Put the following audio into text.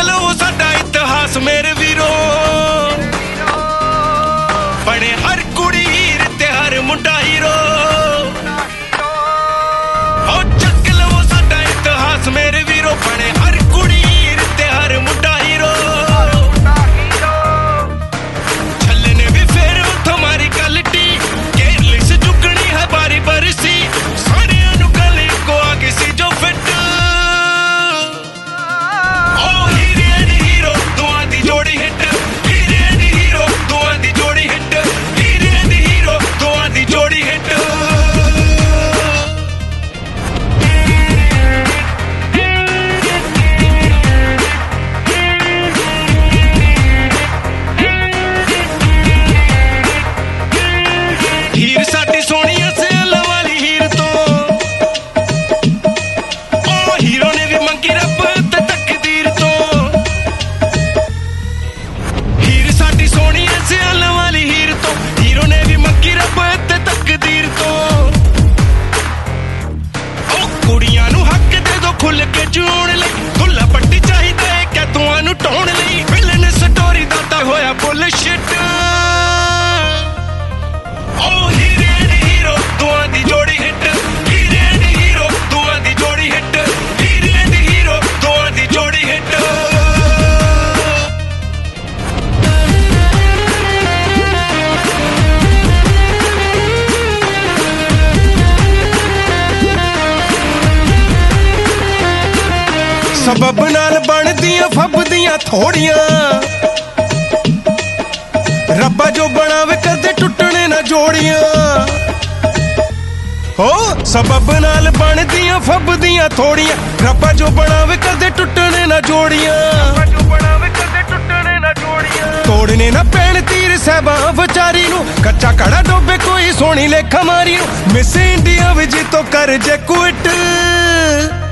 ਲਓ ਸਾਡਾ ਇਤਿਹਾਸ ਮੇਰੇ ਵੀਰੋ। ਬਣੇ ਹਰ ਕੁੜੀ ਹੀਰ ਤੇ ਹਰ ਮੁੰਡਾ ਹੀਰੋ। ਹੋ ਚੱਕ ਲਓ ਸਾਡਾ ਇਤਿਹਾਸ ਮੇਰੇ ਵੀਰੋ। ਬਣੇ ਹਰ ਕੁੜੀ ਹੀਰ ਤੇ ਹਰ ਮੁੰਡਾ ਹੀਰੋ। ਛੱਲੇ ਨੇ ਵੀ ਫੇਰ ਉੱਥੋਂ ਮਾਰੀ ਕਲਟੀ, ਕੇਰਲਿਸ ਚੁੱਕਣੀ ਹੈ ਬਾਰੀ ਬਰਸੀ। ਸਾਰਿਆਂ ਨੂੰ ਗੱਲ ਇੱਕੋ ਆ ਗਈ ਸੀ ਜੋ ਫਿੱਟ। ਹੀਰ ਸਾਡੀ ਸੋਹਣੀਆਂ ਸਿਆਲਾਂ ਵਾਲੀ ਹੀਰ ਤੋਂ, ਉਹ ਹੀਰੋ ਨੇ ਵੀ ਮੰਗੀ ਰੱਬ ਤੇ ਤਕਦੀਰ ਤੋਂ। ਹੀਰ ਸਾਡੀ ਸੋਹਣੀਆਂ ਸਿਆਲਾਂ ਵਾਲੀ ਹੀਰ ਤੋਂ, ਹੀਰੋ ਨੇ ਵੀ ਮੰਗੀ ਰੱਬ ਤੇ ਤਕਦੀਰ ਤੋਂ। ਉਹ ਕੁੜੀਆਂ ਨੂੰ ਹੱਕ ਦੇ ਦੋ ਖੁੱਲ ਕੇ ਜਿਉਣ ਲਈ, ਦੁੱਲਾ ਪੱਟੀ ਚਾਹੀਦਾ ਏ ਕੈਦੂਆਂ ਨੂੰ ਢਾਉਣ ਲਈ। ਵਿਲਨ ਸਟੋਰੀ ਦਾ ਤਾਂ ਹੋਇਆ ਬੁੱਲਸ਼ਿਟ। ਉਹ ਹੀਰੇ ਨੀ ਹੀਰੋ ਦੋਵਾਂ ਦੀ ਜੋੜੀ ਹਿੱਟ। ਹੀਰੇ ਨੀ ਹੀਰੋ ਦੋਵਾਂ ਦੀ ਜੋੜੀ ਹਿੱਟ। ਹੀਰੇ ਨੀ ਹੀਰੋ ਦੋਵਾਂ ਦੀ ਜੋੜੀ ਹਿੱਟ। ਸਬੱਬ ਨਾਲ ਬਣਦੀਆਂ ਫੱਬਦੀਆਂ ਥੋੜੀਆਂ, ਰੱਬਾ ਜੋ ਬਣਾਵੇ ਕਦੇ ਟੁੱਟਣੇ ਨਾ ਜੋੜੀਆਂ। ਹੋ ਸਬੱਬ ਨਾਲ ਬਣਦੀਆਂ ਫੱਬਦੀਆਂ ਥੋੜੀਆਂ, ਰੱਬਾ ਜੋ ਬਣਾਵੇ ਕਦੇ ਟੁੱਟਣੇ ਨਾ ਜੋੜੀਆਂ। ਤੋੜਨੇ ਨਾ ਪੈਣ ਤੀਰ ਸਾਹਿਬਾਂ ਵਿਚਾਰੀ ਨੂੰ, ਕੱਚਾ ਕੜਾ ਡੋਬੇ ਕੋਈ ਸੋਹਣੀ ਲੇਖਾ ਮਾਰੀ ਨੂੰ। ਮਿਸ ਇੰਡੀਆ ਵਿੱਚ ਤੋਂ ਕਰ ਜੇ ਕੁਇਟ।